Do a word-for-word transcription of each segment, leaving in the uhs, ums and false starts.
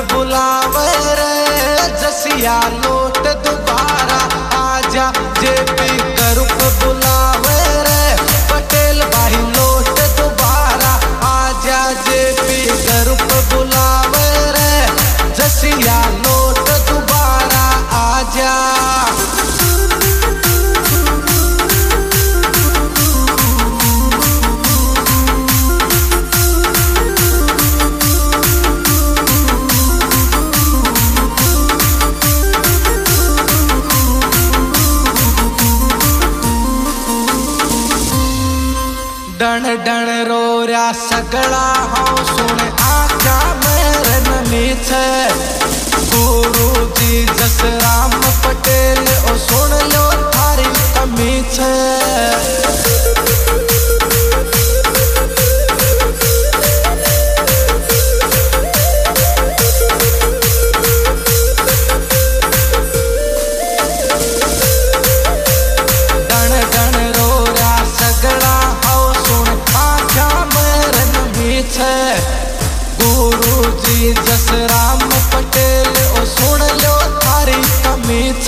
बुलावे रे, जसिया लौट दोबारा आजा। जेपी ग्रुप बुलावे रे, पटेल भाई लौट दोबारा आजा। जेपी ग्रुप बुलावे रे, जसिया लौट दोबारा आजा। डण डण रो रहा सगड़ा हो सुन आजा मेरे नमीछ। गुरु जी जसराम पटेल ओ सुन लो थारी कमीछ। गुरु जी जसराम पटेल ओ सुन लो थारी कमीछ।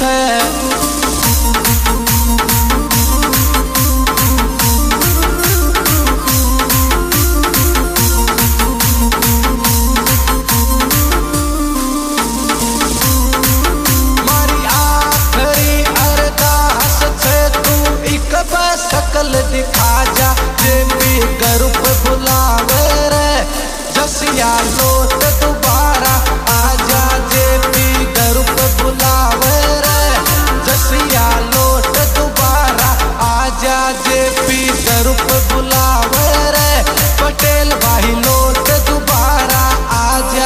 मारी आखरी अरदास छे तू एक बार शकल दिखा जा। जेपी ग्रुप बुलावे रे, जसिया लौट दोबारा आजा। जेपी ग्रुप बुलावे रे, जसिया लौट दोबारा आजा। जेपी ग्रुप बुलावे रे, पटेल भाई लौट दोबारा आजा।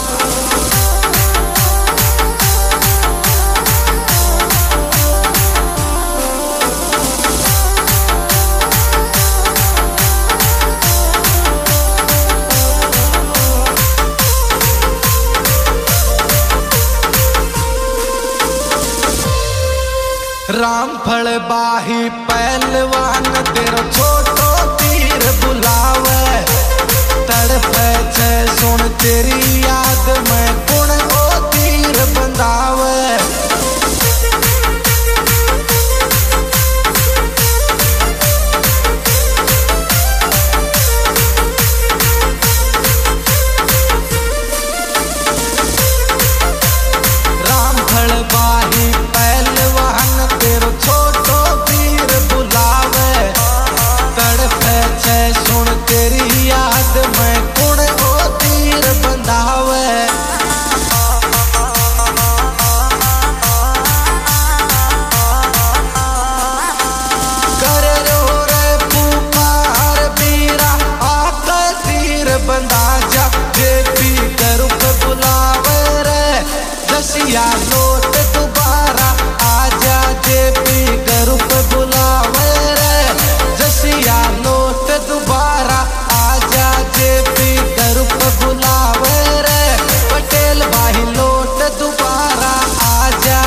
रामफल बाही पहलवान तेरो छोटो तीर बुलावे। तड़पे छे सुन तेरी याद में गुण ओ तीर बंधावे। रामफल बाही पहलवान तेरो छोटो तीर बुलावे। तड़पे छे सुन तेरी याद में गुण ओ तीर बंधावे। कर रो रे पुकार बीरा आके तीर बंधा जा। जेपी ग्रुप बुलावे रे, जसिया लौट दोबारा आजा। जेपी ग्रुप बुलावे रे, जसिया लौट दोबारा आजा। जेपी ग्रुप बुलावे रे, पटेल भाई लौट दोबारा आजा।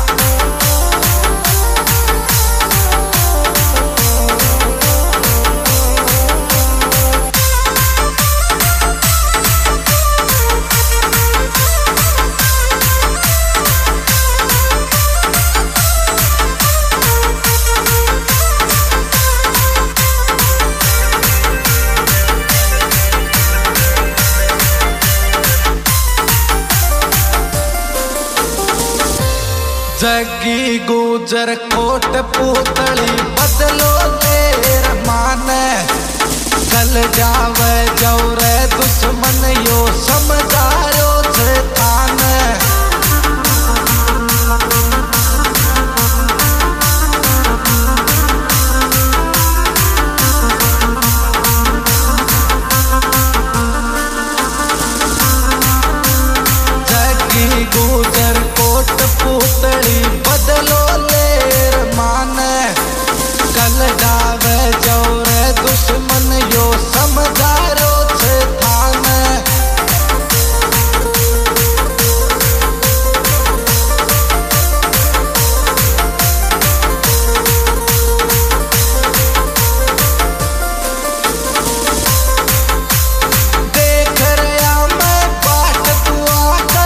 जगी गुजर कोट पुतली बदलो तेर मान। कल जावे जौरे दुश्मन यो समझारो छे थान। जगी गुजर कोट पुतली बदलो लेर मान। कल जावे जौरे दुश्मन यो समझारो छे थान। देख रहा मैं बाट तू आकर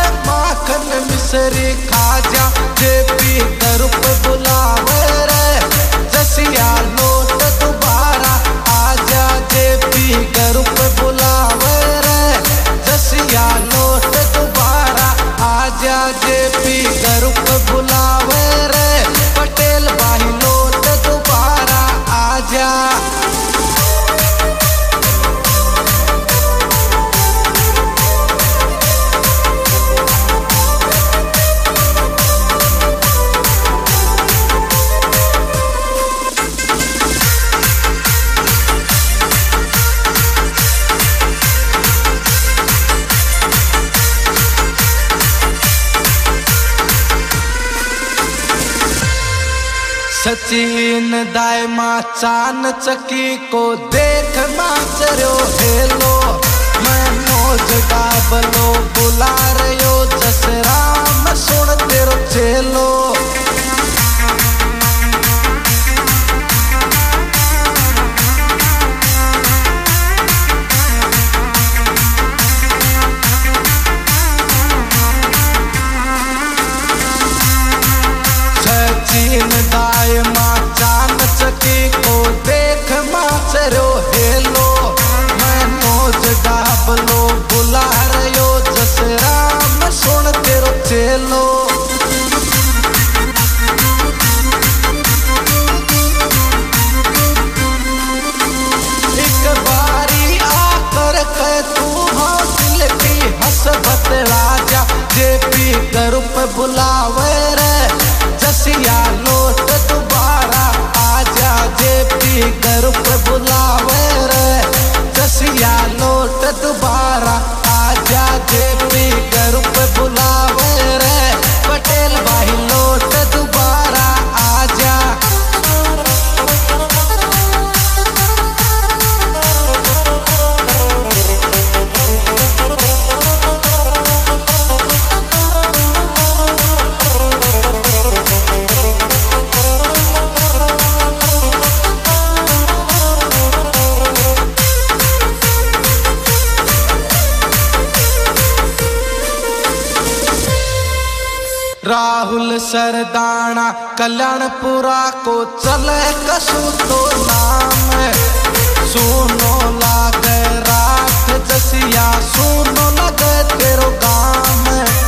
सचिन दाय माँ चान चकी को देख माचरो हेलो मैं मौज डाबलो बुला रयो जसराम सुन तेरो चेलो। सचिन दाय माँ चान चकी को देख माचरो हेलो मैं मौज डाबलो बुला रयो जसराम सुन तेरो चेलो। एक बारी आकर कह तू हाँ दिल की हंस बतला जा जेपी ग्रुप बुलावे रे जसिया लौट दोबारा आजा जेपी ग्रुप बुलावे रे जसिया लौट दोबारा आजा जेपी ग्रुप बुलावे रे पटेल भाई लौट दोबारा आजा। राहुल सरदाना कल्याणपुरा को चले कसू तो नाम सुनो लागे रात जसिया सुनो लगे तेरो गाम।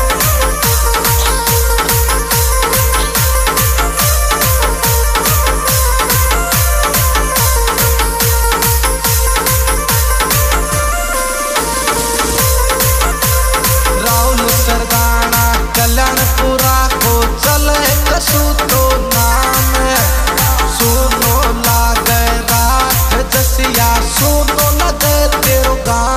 राहुल सरदाना कल्याणपुरा को चले कसू तो नाम सुनो लागे रात जसिया सुनो लगे तेरो गाम।